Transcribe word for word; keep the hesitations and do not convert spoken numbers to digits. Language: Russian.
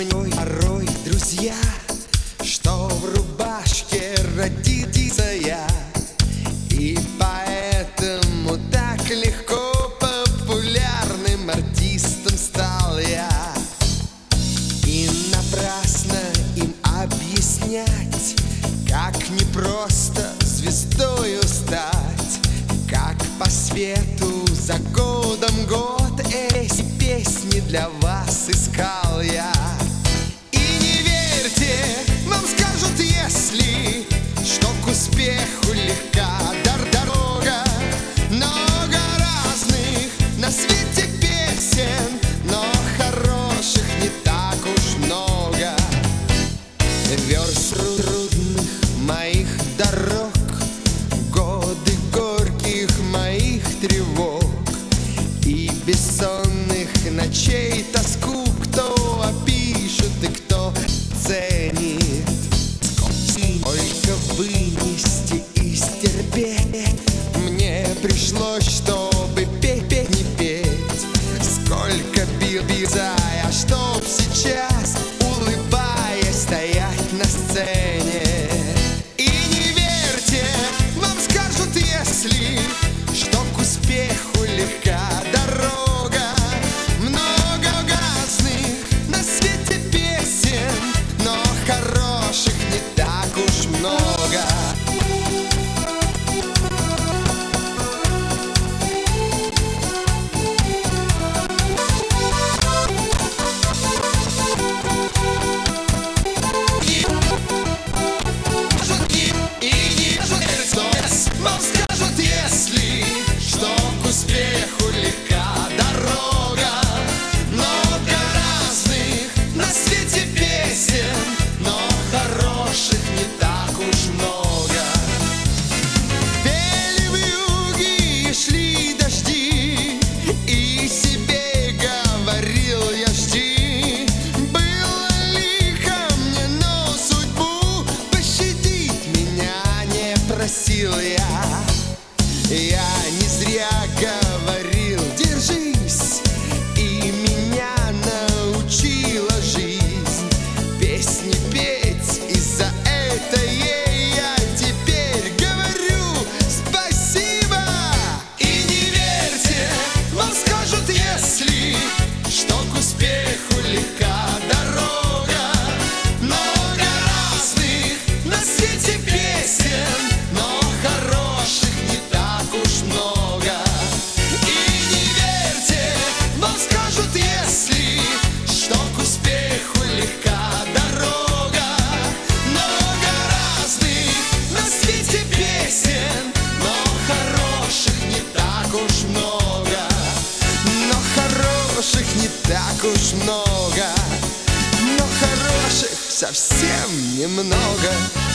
мне порой, друзья, что в рубашке родился я, и поэтому так легко популярным артистом стал я. И напрасно им объяснять, как непросто звездою стать, как по свету за годом год эти песни для вас искал я. И не верьте, вам скажут, если что к успеху легка дорога. Много разных на свете песен, но хороших не так уж много. Верст трудных моих дорог, годы горьких моих тревог и бессонных ночей тоску, кто опишет и кто ценит. Сколько вынести и стерпеть мне пришлось, чтобы петь, петь, не петь. Сколько бил, бил, а чтоб сейчас, улыбаясь, стоять на сцене. И не верьте, вам скажут, если что к успеху легка дорога. Много разных на свете песен, но хороших не так уж много. Вам скажут, если что к успеху легка дорога. Много разных на свете песен, но хороших не так уж много. Пели вьюги и шли дожди, и себе говорил я: жди. Было лихо мне, но судьбу пощадить меня не просил я. Я не зря говорил: держись, и меня научила жизнь песни петь, и за это ей я теперь говорю спасибо. И не верьте, вам скажут, если что к успеху легка дорога. Много разных на свете песен, но хороших не так уж много. И не верьте, вам скажут, если что к успеху легка дорога. Много разных на свете песен, но хороших не так уж много. Но хороших не так уж много. Но хороших совсем немного.